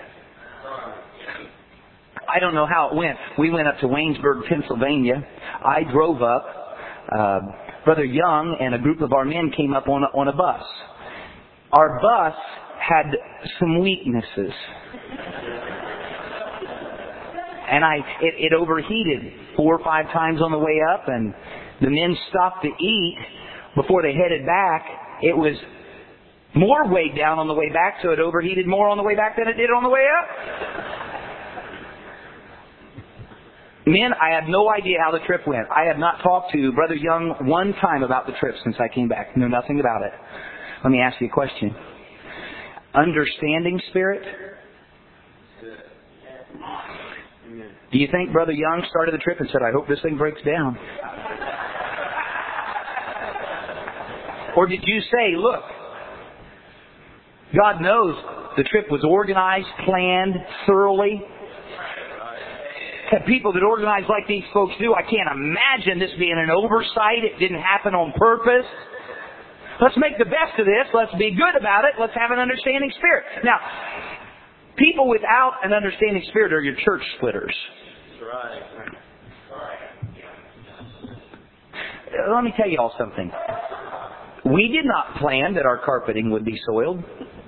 I don't know how it went. We went up to Waynesburg, Pennsylvania. I drove up. Brother Young and a group of our men came up on a bus. Our bus had some weaknesses. And it overheated 4 or 5 times on the way up, and the men stopped to eat before they headed back. It was more weighed down on the way back, so it overheated more on the way back than it did on the way up. Men, I have no idea how the trip went. I have not talked to Brother Young one time about the trip since I came back. Know nothing about it. Let me ask you a question. Understanding spirit? Do you think Brother Young started the trip and said, I hope this thing breaks down? Or did you say, look, God knows the trip was organized, planned, thoroughly. have people that organize like these folks do. I can't imagine this being an oversight. It didn't happen on purpose. Let's make the best of this. Let's be good about it. Let's have an understanding spirit. Now, people without an understanding spirit are your church splitters. That's right. Let me tell you all something. We did not plan that our carpeting would be soiled.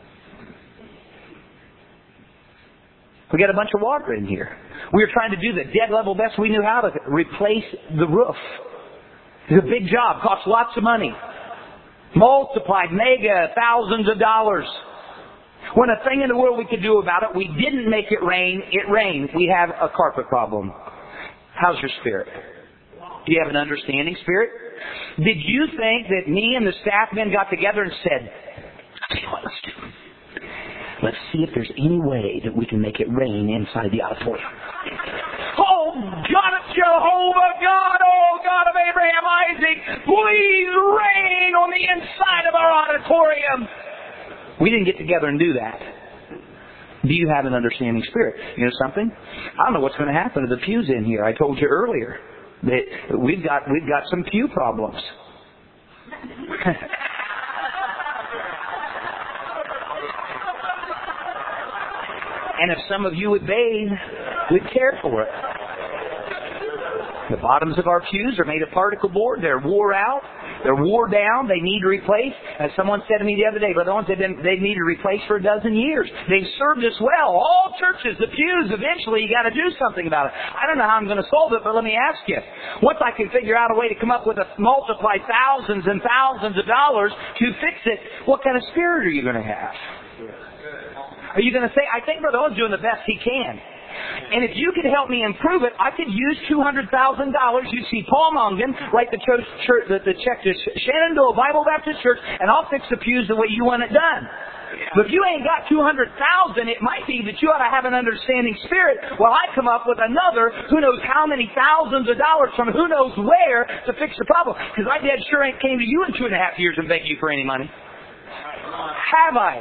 We got a bunch of water in here. We were trying to do the dead level best we knew how to replace the roof. It's a big job. Costs lots of money. Multiplied mega thousands of dollars. When a thing in the world we could do about it, we didn't make it rain. It rained. We have a carpet problem. How's your spirit? Do you have an understanding spirit? Did you think that me and the staff men got together and said, I'll tell you what, let's do. Let's see if there's any way that we can make it rain inside the auditorium. Oh, God of Jehovah, God, oh, God of Abraham, Isaac, please rain on the inside of our auditorium. We didn't get together and do that. Do you have an understanding spirit? You know something? I don't know what's going to happen to the pews in here. I told you earlier that we've got some pew problems. And if some of you would bathe, we'd care for it. The bottoms of our pews are made of particle board. They're wore out. They're wore down. They need replaced. As someone said to me the other day, Brother Owens, they've needed replaced for a dozen years. They've served us well. All churches, the pews, eventually you got to do something about it. I don't know how I'm going to solve it, but let me ask you. Once I can figure out a way to come up with multiply thousands and thousands of dollars to fix it, what kind of spirit are you going to have? Are you going to say, I think Brother Owens is doing the best he can. And if you could help me improve it, I could use $200,000. You see Paul Mongan write the check to Shenandoah Bible Baptist Church, and I'll fix the pews the way you want it done. But if you ain't got $200,000, it might be that you ought to have an understanding spirit while I come up with another who knows how many thousands of dollars from who knows where to fix the problem. Because I dead sure ain't came to you in 2.5 years and begged you for any money. Have I?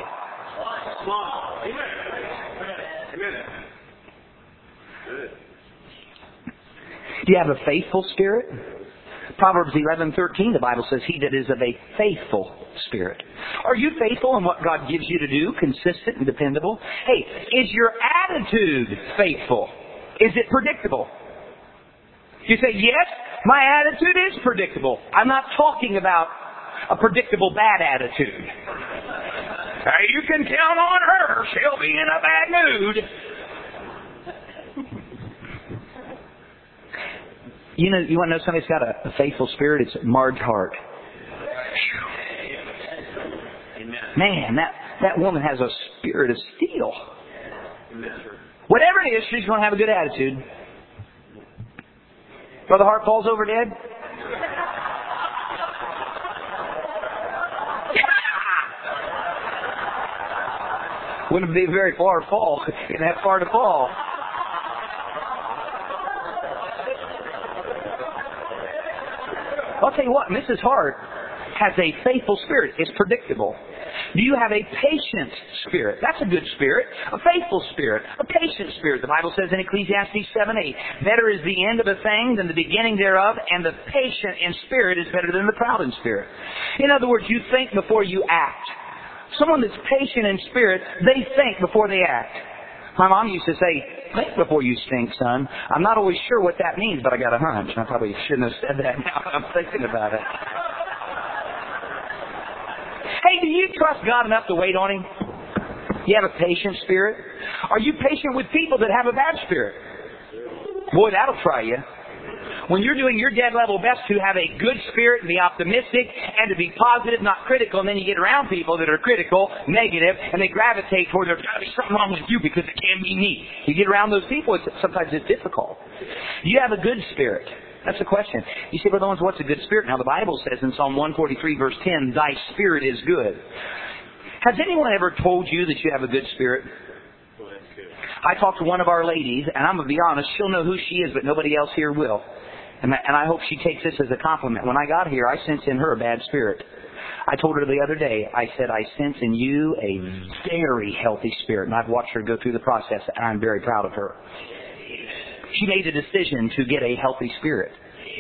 Do you have a faithful spirit? Proverbs 11:13, the Bible says, he that is of a faithful spirit. Are you faithful in what God gives you to do, consistent and dependable? Hey, is your attitude faithful? Is it predictable? You say, yes, my attitude is predictable. I'm not talking about a predictable bad attitude. You can count on her. She'll be in a bad mood. You want to know somebody's got a faithful spirit? It's Marge Hart. Man, that woman has a spirit of steel. Whatever it is, she's going to have a good attitude. Brother Hart falls over dead. Wouldn't be a very far fall. Didn't have far to fall. I'll tell you what, Mrs. Hart has a faithful spirit. It's predictable. Do you have a patient spirit? That's a good spirit. A faithful spirit. A patient spirit. The Bible says in Ecclesiastes 7:8, better is the end of a thing than the beginning thereof, and the patient in spirit is better than the proud in spirit. In other words, you think before you act. Someone that's patient in spirit, they think before they act. My mom used to say, think before you stink, son. I'm not always sure what that means, but I got a hunch. I probably shouldn't have said that now. I'm thinking about it. Hey, do you trust God enough to wait on Him? You have a patient spirit? Are you patient with people that have a bad spirit? Boy, that'll try you. When you're doing your dead level best to have a good spirit and be optimistic and to be positive, not critical, and then you get around people that are critical, negative, and they gravitate toward there's got to be something wrong with you because it can't be me. You get around those people, sometimes it's difficult. Do you have a good spirit? That's the question. You say, Brother Owens, what's a good spirit? Now the Bible says in Psalm 143 verse 10, thy spirit is good. Has anyone ever told you that you have a good spirit? I talked to one of our ladies, and I'm going to be honest, she'll know who she is, but nobody else here will. And I hope she takes this as a compliment. When I got here, I sensed in her a bad spirit. I told her the other day, I said, I sense in you a very healthy spirit. And I've watched her go through the process, and I'm very proud of her. She made a decision to get a healthy spirit.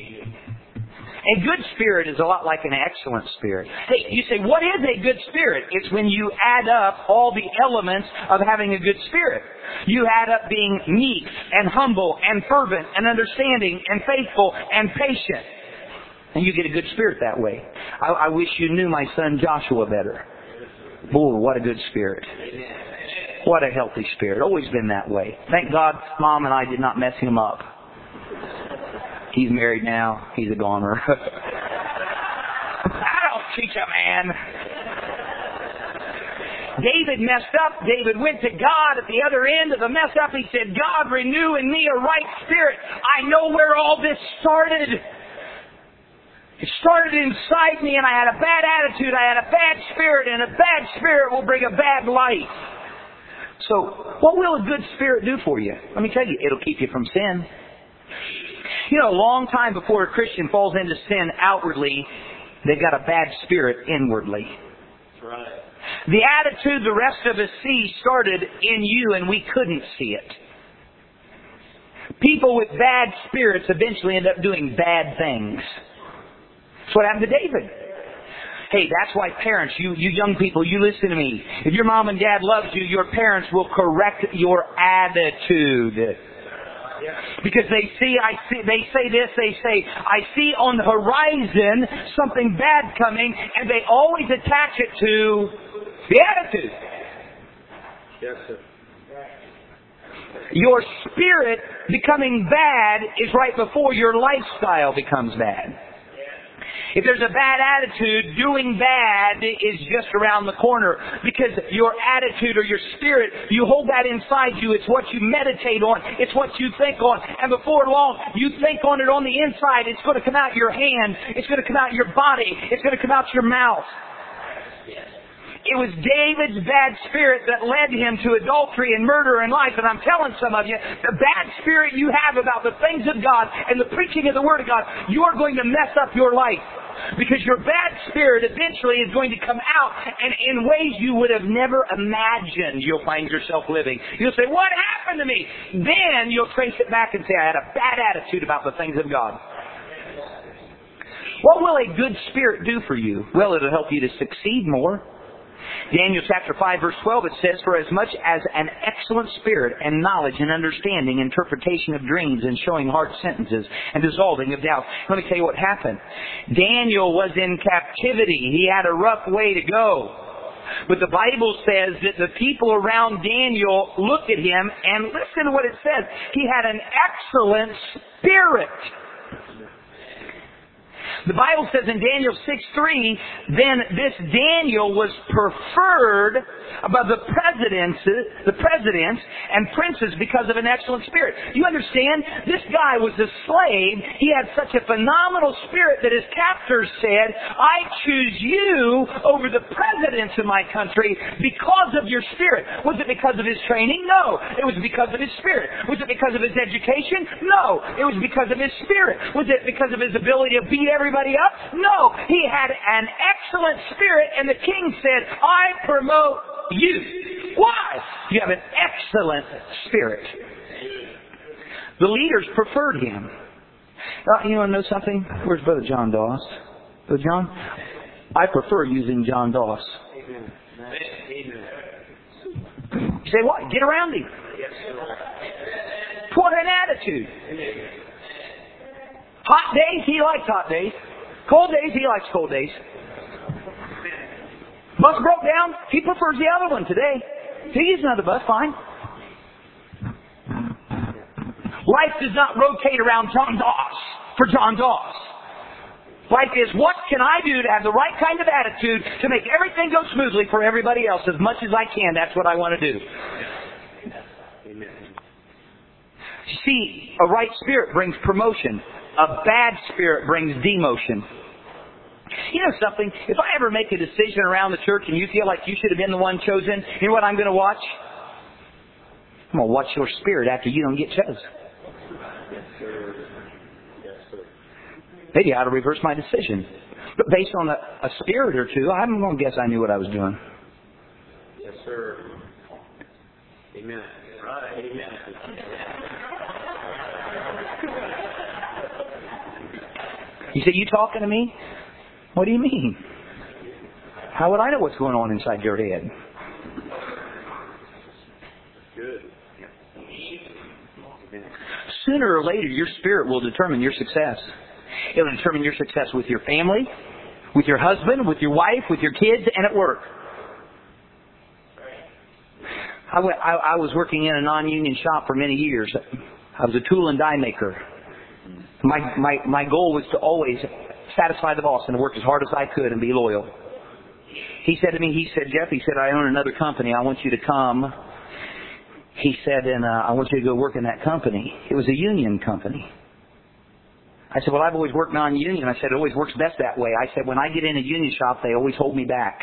A good spirit is a lot like an excellent spirit. Hey, you say, what is a good spirit? It's when you add up all the elements of having a good spirit. You add up being meek and humble and fervent and understanding and faithful and patient. And you get a good spirit that way. I wish you knew my son Joshua better. Boy, what a good spirit. What a healthy spirit. Always been that way. Thank God Mom and I did not mess him up. He's married now. He's a goner. I don't teach a man. David messed up. David went to God at the other end of the mess up. He said, God, renew in me a right spirit. I know where all this started. It started inside me, and I had a bad attitude. I had a bad spirit, and a bad spirit will bring a bad life. So, what will a good spirit do for you? Let me tell you, it'll keep you from sin. You know, a long time before a Christian falls into sin outwardly, they've got a bad spirit inwardly. That's right. The attitude the rest of us see started in you, and we couldn't see it. People with bad spirits eventually end up doing bad things. That's what happened to David. Hey, that's why parents, you young people, you listen to me. If your mom and dad loves you, your parents will correct your attitude. Because they say I see on the horizon something bad coming, and they always attach it to the attitude. Yes, sir. Your spirit becoming bad is right before your lifestyle becomes bad. If there's a bad attitude, doing bad is just around the corner. Because your attitude or your spirit, you hold that inside you. It's what you meditate on. It's what you think on. And before long, you think on it on the inside. It's going to come out your hand. It's going to come out your body. It's going to come out your mouth. It was David's bad spirit that led him to adultery and murder and life. And I'm telling some of you, the bad spirit you have about the things of God and the preaching of the Word of God, you're going to mess up your life. Because your bad spirit eventually is going to come out, and in ways you would have never imagined you'll find yourself living. You'll say, what happened to me? Then you'll trace it back and say, I had a bad attitude about the things of God. What will a good spirit do for you? Well, it'll help you to succeed more. Daniel chapter 5 verse 12, it says, for as much as an excellent spirit and knowledge and understanding, interpretation of dreams and showing hard sentences and dissolving of doubts. Let me tell you what happened. Daniel was in captivity. He had a rough way to go. But the Bible says that the people around Daniel looked at him, and listen to what it says. He had an excellent spirit. The Bible says in Daniel 6:3, then this Daniel was preferred above the presidents and princes because of an excellent spirit. You understand? This guy was a slave. He had such a phenomenal spirit that his captors said, I choose you over the presidents of my country because of your spirit. Was it because of his training? No. It was because of his spirit. Was it because of his education? No. It was because of his spirit. Was it because of his ability to beat everybody up? No. He had an excellent spirit, and the king said, I promote you. Why? You have an excellent spirit. The leaders preferred him. You want to know something? Where's Brother John Doss? Brother John? I prefer using John Doss. Amen. You say, what? Get around him. What an attitude. Hot days, he likes hot days. Cold days, he likes cold days. Bus broke down, he prefers the other one today. He uses another bus, fine. Life does not rotate around John Doss for John Doss. Life is, what can I do to have the right kind of attitude to make everything go smoothly for everybody else as much as I can? That's what I want to do. Amen. You see, a right spirit brings promotion. A bad spirit brings demotion. You know something? If I ever make a decision around the church and you feel like you should have been the one chosen, you know what I'm going to watch? I'm going to watch your spirit after you don't get chosen. Yes, sir. Yes, sir. Maybe I ought to reverse my decision. But based on a spirit or two, I'm going to guess I knew what I was doing. Yes, sir. Amen. Right. Amen. You say, you talking to me? What do you mean? How would I know what's going on inside your head? Good. Sooner or later, your spirit will determine your success. It will determine your success with your family, with your husband, with your wife, with your kids, and at work. I was working in a non-union shop for many years. I was a tool and die maker. My goal was to always satisfy the boss and to work as hard as I could and be loyal. He said to me, Jeff, I own another company. I want you to come. He said, and I want you to go work in that company. It was a union company. I said, well, I've always worked non-union. I said, it always works best that way. I said, when I get in a union shop, they always hold me back.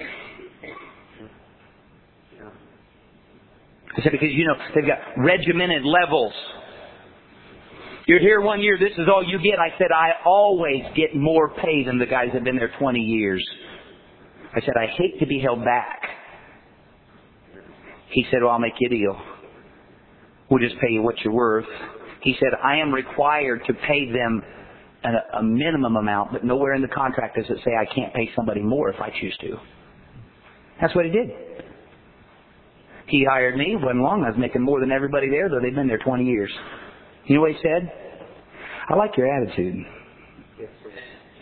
I said, because, they've got regimented levels. You're here 1 year, this is all you get. I said, I always get more pay than the guys that have been there 20 years. I said, I hate to be held back. He said, well, I'll make you a deal. We'll just pay you what you're worth. He said, I am required to pay them a minimum amount, but nowhere in the contract does it say I can't pay somebody more if I choose to. That's what he did. He hired me. It wasn't long. I was making more than everybody there, though they'd been there 20 years. You know what he said? I like your attitude. Yes, sir.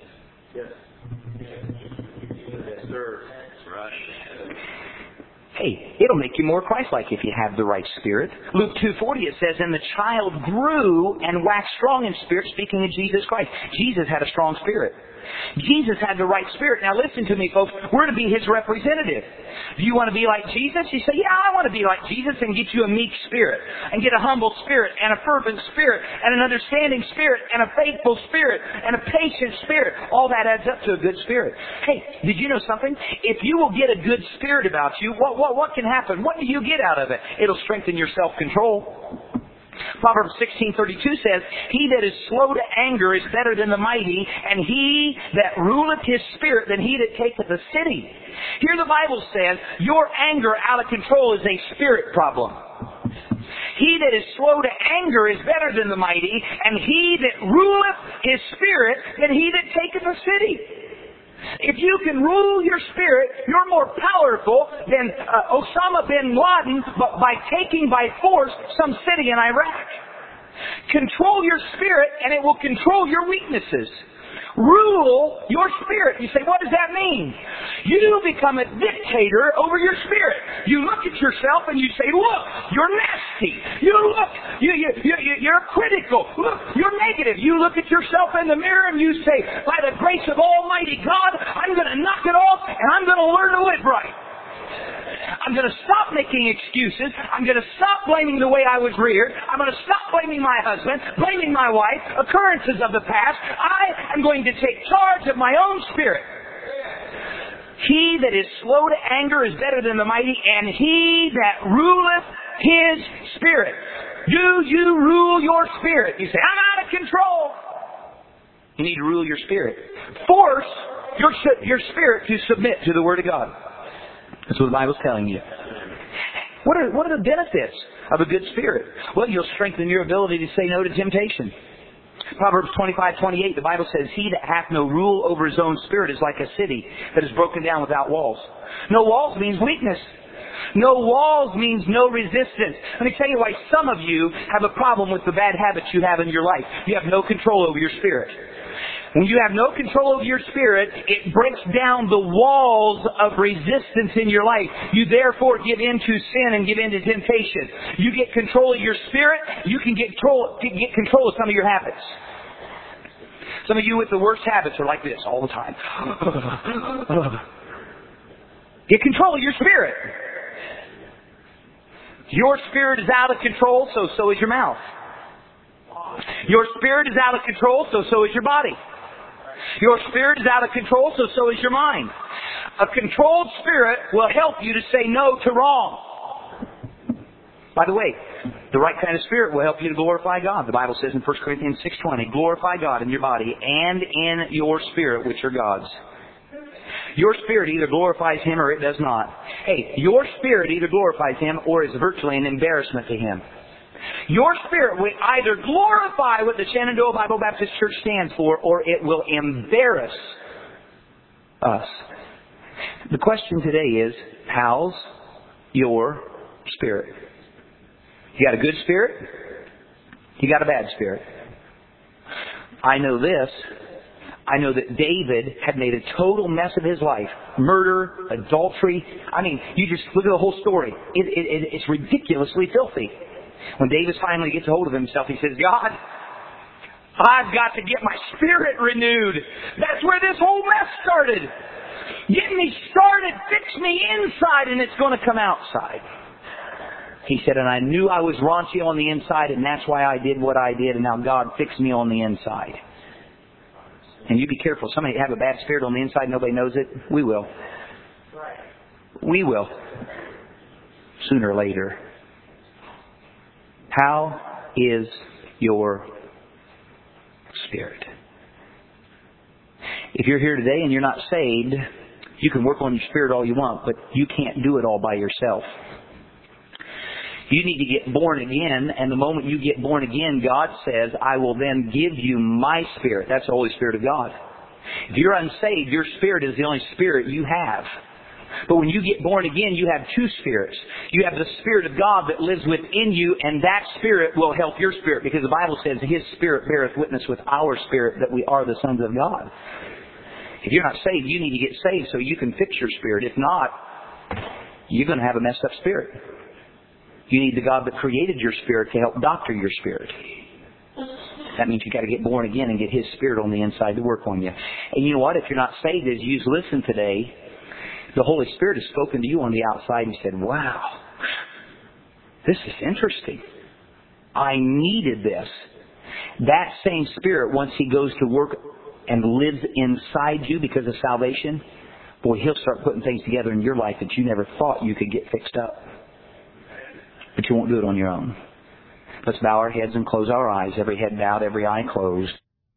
Yes, sir. That's right. Hey, it'll make you more Christ-like if you have the right spirit. Luke 2:40, it says, and the child grew and waxed strong in spirit, speaking of Jesus Christ. Jesus had a strong spirit. Jesus had the right spirit. Now listen to me, folks. We're to be His representative. Do you want to be like Jesus? You say, yeah, I want to be like Jesus and get you a meek spirit and get a humble spirit and a fervent spirit and an understanding spirit and a faithful spirit and a patient spirit. All that adds up to a good spirit. Hey, did you know something? If you will get a good spirit about you, what can happen? What do you get out of it? It'll strengthen your self-control. Proverbs 16:32 says, he that is slow to anger is better than the mighty, and he that ruleth his spirit than he that taketh a city. Here the Bible says, your anger out of control is a spirit problem. He that is slow to anger is better than the mighty, and he that ruleth his spirit than he that taketh a city. If you can rule your spirit, you're more powerful than Osama bin Laden by taking by force some city in Iraq. Control your spirit and it will control your weaknesses. Rule your spirit. You say, what does that mean? You become a dictator over your spirit. You look at yourself and you say, look, you're nasty. You're critical. Look, you're negative. You look at yourself in the mirror and you say, by the grace of Almighty God, I'm going to knock it off and I'm going to learn to live right. I'm going to stop making excuses. I'm going to stop blaming the way I was reared. I'm going to stop blaming my husband, blaming my wife, occurrences of the past. I am going to take charge of my own spirit. He that is slow to anger is better than the mighty, and he that ruleth his spirit. Do you rule your spirit? You say, I'm out of control. You need to rule your spirit. Force your spirit to submit to the Word of God. That's what the Bible's telling you. What are the benefits of a good spirit? Well, you'll strengthen your ability to say no to temptation. Proverbs 25:28, the Bible says, he that hath no rule over his own spirit is like a city that is broken down without walls. No walls means weakness. No walls means no resistance. Let me tell you why some of you have a problem with the bad habits you have in your life. You have no control over your spirit. When you have no control over your spirit, it breaks down the walls of resistance in your life. You therefore give in to sin and give in to temptation. You get control of your spirit, you can get control of some of your habits. Some of you with the worst habits are like this all the time. Get control of your spirit. Your spirit is out of control, so is your mouth. Your spirit is out of control, so is your body. Your spirit is out of control, so is your mind. A controlled spirit will help you to say no to wrong. By the way, the right kind of spirit will help you to glorify God. The Bible says in 1 Corinthians 6:20, glorify God in your body and in your spirit, which are God's. Your spirit either glorifies Him or it does not. Hey, your spirit either glorifies Him or is virtually an embarrassment to Him. Your spirit will either glorify what the Shenandoah Bible Baptist Church stands for, or it will embarrass us. The question today is, how's your spirit? You got a good spirit? You got a bad spirit? I know this. I know that David had made a total mess of his life. Murder, adultery. I mean, you just look at the whole story. It's ridiculously filthy. When David finally gets a hold of himself, he says, God, I've got to get my spirit renewed. That's where this whole mess started. Get me started, fix me inside, and it's going to come outside. He said, and I knew I was raunchy on the inside, and that's why I did what I did, and now God fixed me on the inside. And you be careful. Somebody have a bad spirit on the inside, nobody knows it. We will. We will. Sooner or later. How is your spirit? If you're here today and you're not saved, you can work on your spirit all you want, but you can't do it all by yourself. You need to get born again, and the moment you get born again, God says, I will then give you my Spirit. That's the Holy Spirit of God. If you're unsaved, your spirit is the only spirit you have. But when you get born again, you have two spirits. You have the Spirit of God that lives within you, and that Spirit will help your spirit, because the Bible says His Spirit beareth witness with our spirit that we are the sons of God. If you're not saved, you need to get saved so you can fix your spirit. If not, you're going to have a messed up spirit. You need the God that created your spirit to help doctor your spirit. That means you've got to get born again and get His Spirit on the inside to work on you. And you know what? If you're not saved, as you listen today, the Holy Spirit has spoken to you on the outside and said, wow, this is interesting. I needed this. That same Spirit, once He goes to work and lives inside you because of salvation, boy, He'll start putting things together in your life that you never thought you could get fixed up. But you won't do it on your own. Let's bow our heads and close our eyes. Every head bowed, every eye closed.